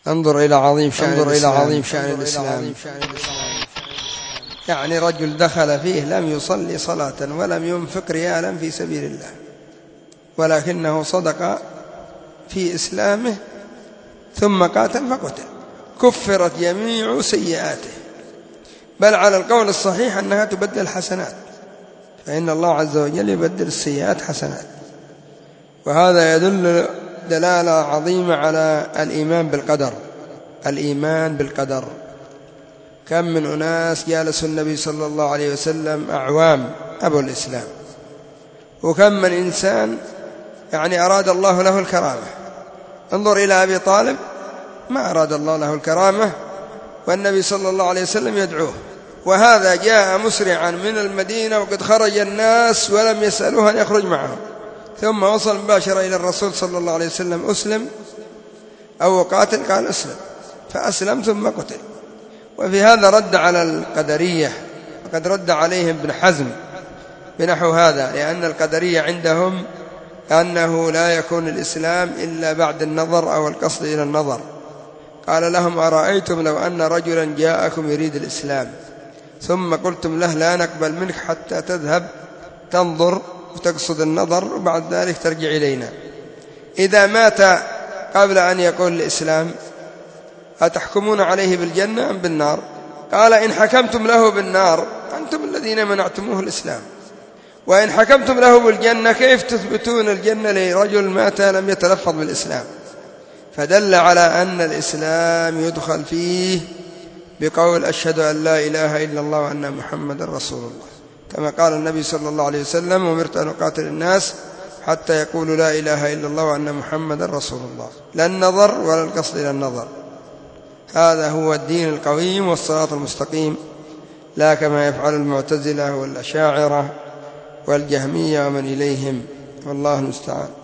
انظر إلى عظيم شأن الإسلام. يعني رجل دخل فيه لم يصلي صلاة ولم ينفق ريالا في سبيل الله، ولكنه صدق في إسلامه ثم قاتل فقتل، كفرت جميع سيئاته، بل على القول الصحيح أنها تبدل حسنات، فإن الله عز وجل يبدل السيئات حسنات. وهذا يدل دلالة عظيمة على الإيمان بالقدر. كم من أناس جالسوا النبي صلى الله عليه وسلم أعوام أبوا الإسلام، وكم من إنسان يعني أراد الله له الكرامة. انظر إلى أبي طالب، ما أراد الله له الكرامة والنبي صلى الله عليه وسلم يدعوه، وهذا جاء مسرعا من المدينة وقد خرج الناس ولم يسألوه أن يخرج معهم، ثم وصل مباشرة إلى الرسول صلى الله عليه وسلم: أسلم أو قاتل؟ قال: أسلم، فأسلم ثم قتل. وفي هذا رد على القدرية، وقد رد عليهم ابن حزم بنحو هذا، لأن القدرية عندهم أنه لا يكون الإسلام إلا بعد النظر أو القصد إلى النظر. قال لهم: أرأيتم لو أن رجلا جاءكم يريد الإسلام ثم قلتم له: لا نقبل منك حتى تذهب تنظر وتقصد النظر وبعد ذلك ترجع إلينا، إذا مات قبل أن يقول الإسلام أتحكمون عليه بالجنة أم بالنار؟ قال: إن حكمتم له بالنار أنتم الذين منعتموه الإسلام، وإن حكمتم له بالجنة كيف تثبتون الجنة لرجل مات لم يتلفظ بالإسلام؟ فدل على أن الإسلام يدخل فيه بقول: أشهد أن لا إله إلا الله وأن محمد رسول الله، كما قال النبي صلى الله عليه وسلم: أمرت أن أقاتل الناس حتى يقولوا لا إله إلا الله وأن محمد رسول الله، لا النظر ولا القصد إلى النظر. هذا هو الدين القويم والصراط المستقيم، لا كما يفعل المعتزلة والأشاعرة والجهمية ومن إليهم، والله المستعان.